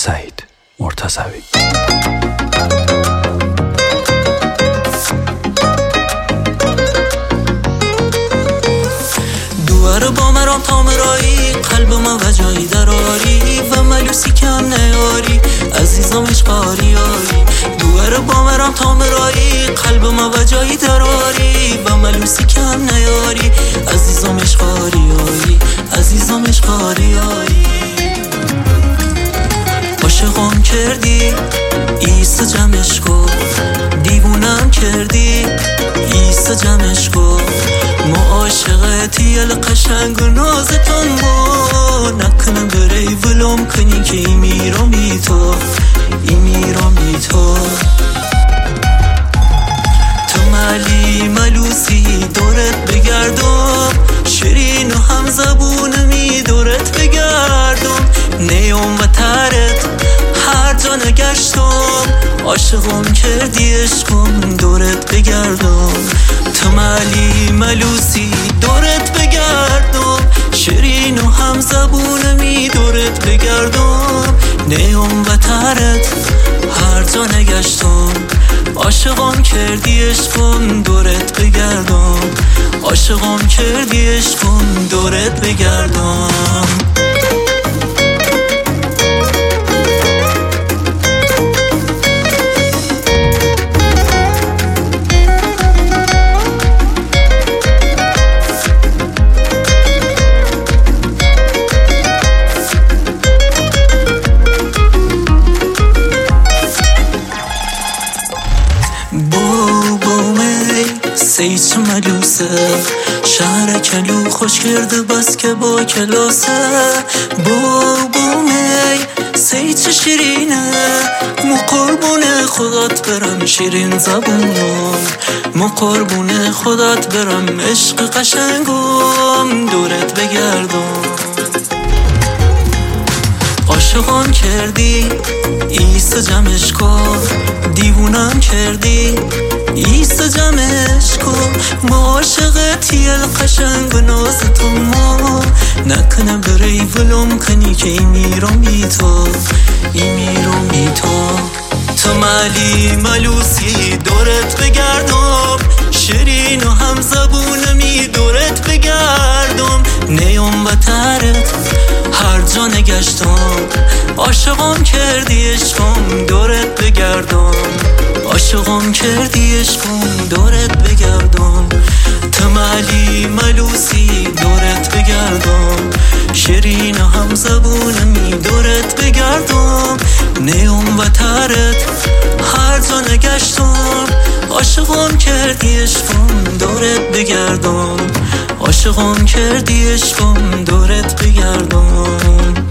سعید مرتضوی. دوار با مرام تامرایی قلبم و جایی دراری و ملوسی کم نیاری عزیزم اشقاری آری. دوار با مرام تامرایی قلبم و جایی دراری و ملوسی کم نیاری عزیزم اشقاری آری عزیزم اشقاری آری. عاشقم کردی ایسا جمعش کن دیوونم کردی ایسا جمعش کن معاشقتی القشنگ و نازتان با نکنم بری ولم کنی که ای میرامی تو ای میرامی تو. تو ملی ملوسی دورت بگردم شیرین و هم زبونمی دورت بگردم نیام و ترت هر جا نگشتم عاشقم کردی عشقم دورت بگردم. تو ملی ملوسی دورت بگردم شیرین و هم زبونمی دورت بگردم نیام و ترت هر جا نگشتم عاشقم کردی عشقم دورت بگردم عاشقم کردی عشقم دورت بگردم. سیچ ملوسه شهر کلو خوش کرده بس که با کلاسه بابومی سیچ شیرینه مو قربون خودت برم شیرین زبونم مو قربون خودت برم عشق قشنگم دورت بگردم. عاشقم کردی ایسا جمعش کن دیوونم کردی ایسا جمعش کن معاشقتی القشنگ و نازتون ما نکنه بری ولم کنی که ای میرامی تو ای میرامی تو. تو ملی ملوسی دورت بگردم شیرین و هم زبونمی دورت بگردم نیام و ترت هر جا نگشتم عاشقم کردی عشقم دورت بگردم عاشقم کردی عشقم دورت بگردم. تو ملی ملوسی دورت بگردم شیرین و هم زبونمی دورت بگردم نیام و ترت هر جا نگشتم عاشقم کردی عشقم دورت بگردم عاشقم کردی عشقم دورت بگردم.